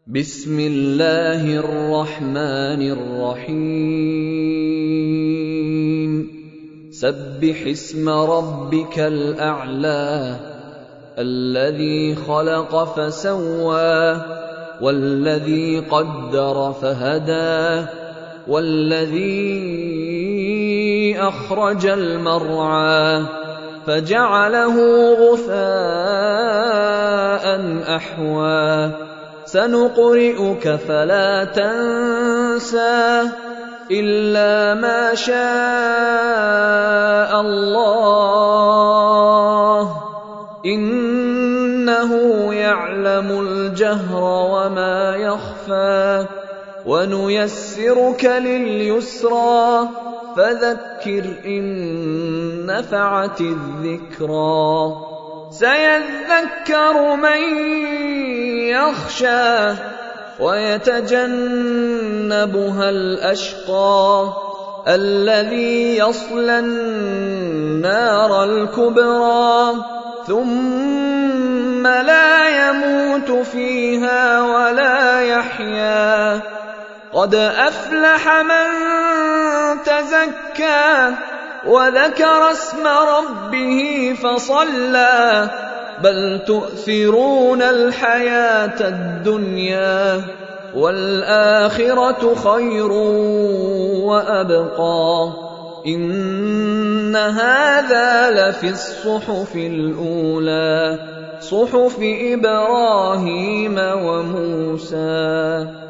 بسم الله الرحمن الرحيم سبح اسم ربك الأعلى الذي خلق فسوى والذي قدر فهدى والذي أخرج المرعى فجعله غثاء أحوى سنقرئك فلا تنسى إلا ما شاء الله إنه يعلم الجهر وما يخفى ونيسرك لليسرى فذكر إن نفعت الذكرى سيذكر من يخشى ويتجنبها الأشقى الذي يصلى النار الكبرى ثم لا يموت فيها ولا يحيا قد أفلح من تزكى وذكر اسم ربه فصلى بل تؤثرون الحياة الدنيا والآخرة خير وأبقى إن هذا لفي الصحف الأولى صحف إبراهيم وموسى